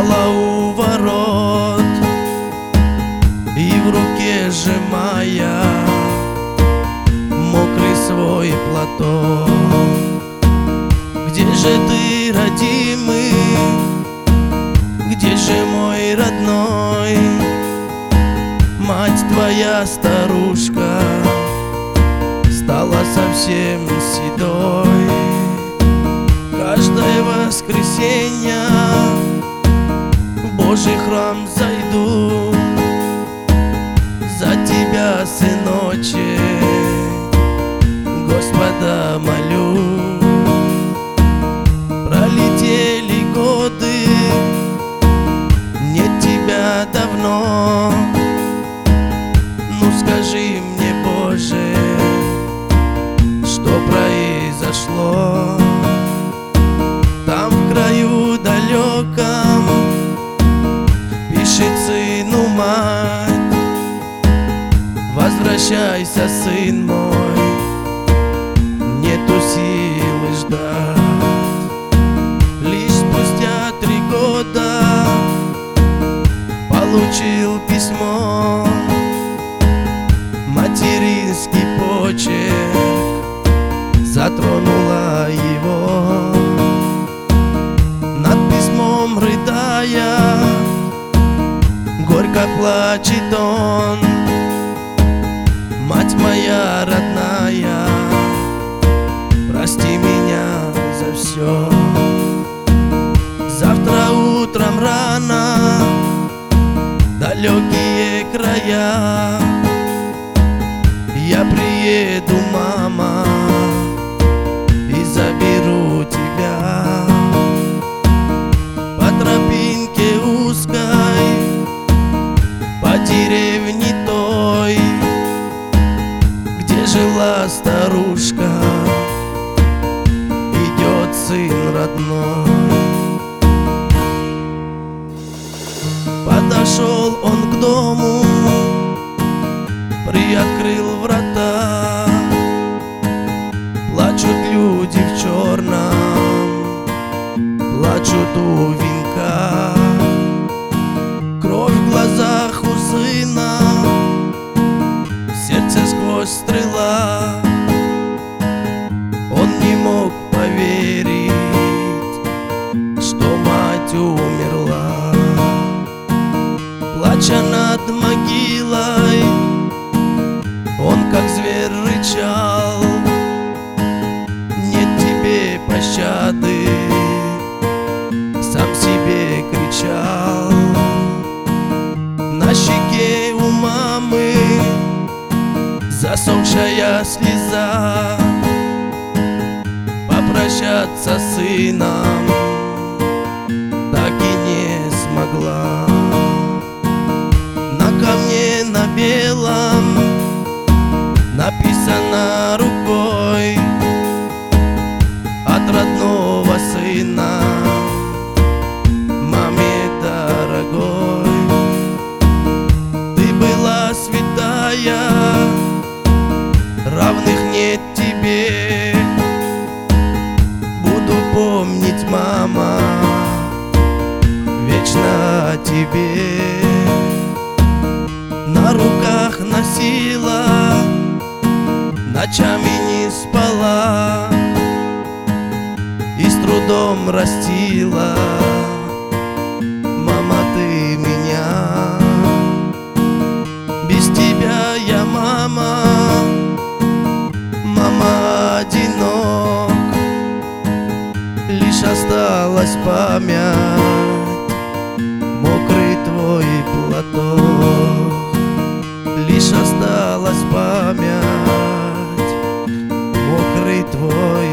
стояла у ворот, и в руке сжимая мокрый свой платок. Где же ты, родимый? Где же мой родной? Мать твоя, старушка, стала совсем седой. Каждое воскресенье в Божий храм зайду, за тебя, сыночек, Господа молю. Пролетели годы, нет тебя давно. Ну скажи мне, Боже, что произошло? Там в краю далеком пишет сыну мать: возвращайся, сын мой, нету силы ждать. Лишь спустя 3 года получил письмо, материнский почерк затронула его. Над письмом рыдая, горько плачет он: мать моя родная, прости меня за все. Завтра утром рано, далекие края, я приеду, мама, и заберу тебя. По тропинке узкой, по деревне той, где жила старушка, идет сын родной. Подошел он к дому, приоткрыл врата. Плачут люди в черном, плачут у венка. Кровь в глазах у сына, в сердце сквозь стрела. Он не мог поверить, что мать умерла. Плача над могилой, он как зверь рычал: нет тебе пощады, сам себе кричал. На щеке у мамы засохшая слеза, попрощаться с сыном так и не смогла. На камне на белом написано рукой от родного сына: маме дорогой, ты была святая, равных нет тебе. Буду помнить, мама, вечно о тебе. На руках носила, ночами не спала, и с трудом растила, мама, ты меня. Без тебя я, мама, мама, одинок. Лишь осталась память, мокрый твой платок. Лишь осталась память, мокрый твой